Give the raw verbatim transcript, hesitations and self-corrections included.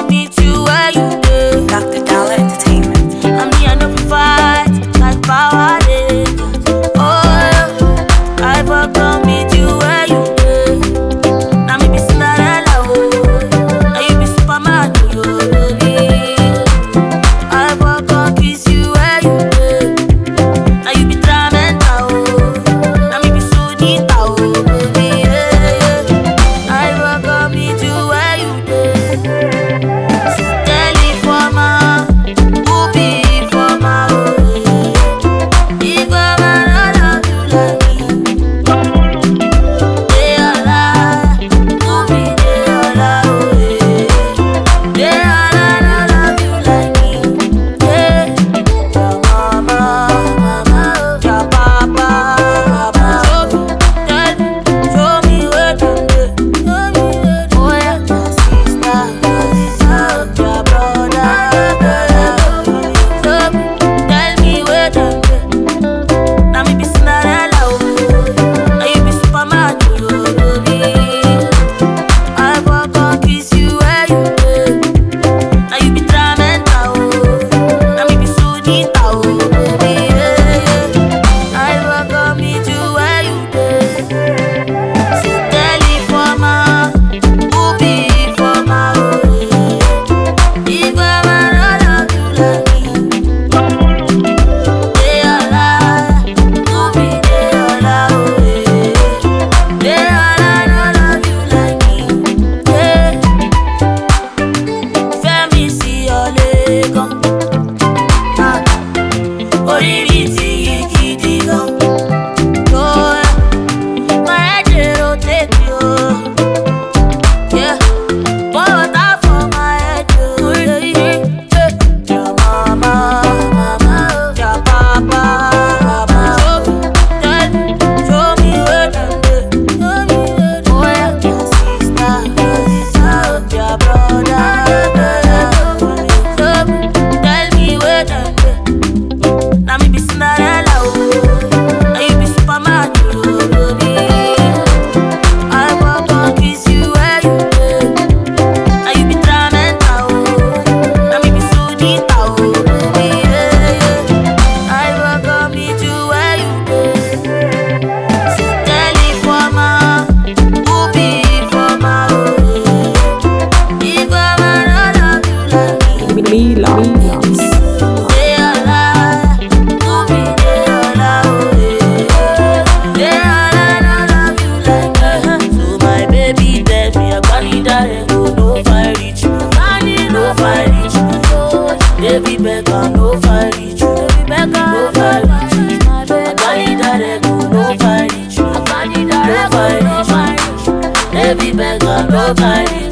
come meet you where you live. Doctor Dollar Entertainment. And me, I know we fight like power day. Oh, I will come meet you where you live. Now me be Cinderella, oh, and you be Superman, oh, baby. I will come kiss you where you live. Now you be Dramenta, oh, now me be Sunita, oh, baby. Yeah, yeah. I will come meet you where you live. So tell it for my, who be for my, oh, if I'm not love you like me, they all lie, who be they all lie, oh, they all lie, not love you like me, yeah. Your mama, mama, your papa, papa, show me, tell me, show me where them dey, show me where them dey. Oh yeah, your sister, your sister, your brother, brother, show me, tell me where them dey. Now me be Cinderella, oh, and you be Superman, oh, baby. I will come kiss you where you live. Now you be Dramenta, oh, now me be Sunita, oh, baby. Yeah, yeah. I will come meet you where you live. So tell it for my, who be for my, oh, if I'm not love you like me, they all lie, who be they all lie, oh, they all lie, not love you like me, yeah. Fẹ́mi sí ọ̀lẹ́gàn, ah, orí mi ti yí gidi gan. Oh, yeah. My head dey rotate, oh, yeah. Pour water for my head, oh, yeah, yeah, yeah. Your mama, mama, your papa, papa, show me, tell me, show me where them dey, show me where them dey. Oh yeah, your sister, your sister, your brother, brother, show me, tell me where them dey. Now me be Cinderella, oh, and you be Superman, oh, baby. I will come kiss you where you live. Now you be Dramenta, oh, now me be Sunita, oh, baby. Yeah, yeah. I will come meet you where you live. So tell it for my, who be for my, oh, if I'm not love you like me, Mila. they all lie, who be they all lie, oh, they all lie, not love you like me. So my baby tell me, Agbani Dare go, no fight reach you, Agbani no fight reach you, baby Becca no fight reach you, baby Becca no fight reach you, Agbani Dare go, no fight reach you, Agbani Dare go, no fight reach you, baby Becca no fight reach you.